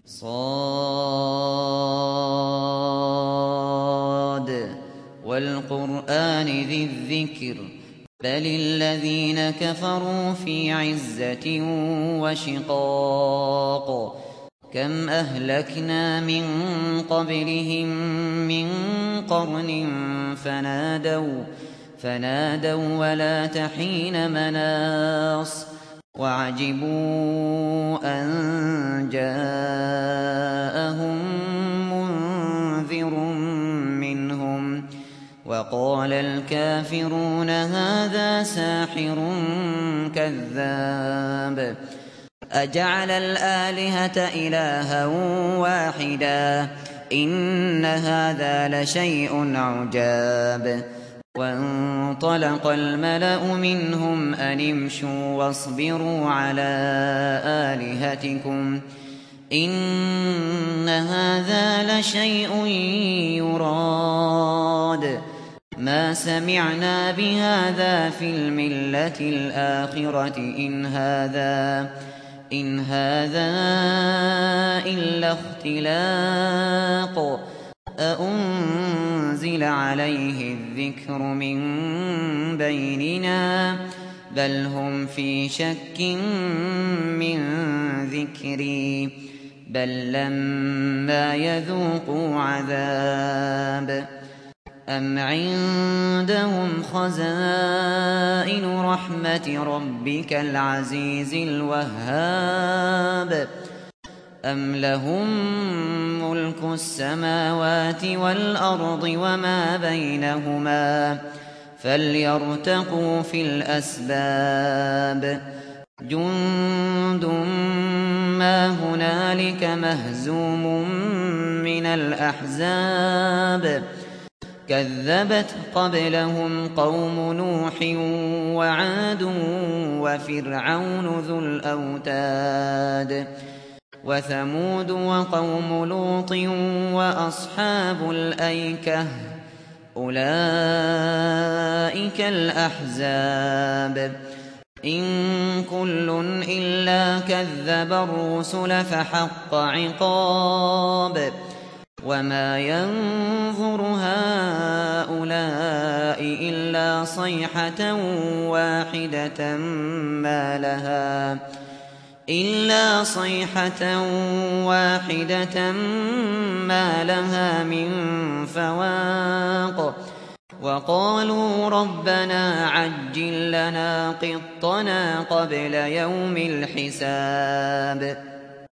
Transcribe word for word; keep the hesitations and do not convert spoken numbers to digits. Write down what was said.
صاد والقرآن ذي الذكر بل الذين كفروا في عزة وشقاق كم أهلكنا من قبلهم من قرن فنادوا فنادوا ولا تحين مناص وعجبوا أن جاءهم منذر منهم وقال الكافرون هذا ساحر كذاب أجعل الآلهة إلها واحدا إن هذا لشيء عجاب وانطلق الملأ منهم أن امشوا واصبروا على آلهتكم إن هذا لشيء يراد ما سمعنا بهذا في الملة الآخرة إن هذا إن هذا إلا اختلاق أأنزل عليه الذكر من بيننا بل هم في شك من ذكري بل لما يذوقوا عذاب أم عندهم خزائن رحمة ربك العزيز الوهاب أم لهم ملك السماوات والأرض وما بينهما فليرتقوا في الأسباب جند ما هنالك مهزوم من الأحزاب كذبت قبلهم قوم نوح وعاد وفرعون ذو الأوتاد وثمود وقوم لوط وأصحاب الأيكة أولئك الأحزاب إن كل إلا كذب الرسل فحق عقاب وما ينظر هؤلاء إلا صيحة واحدة ما لها إلا صيحة واحدة ما لها من فواق وقالوا ربنا عجل لنا قطنا قبل يوم الحساب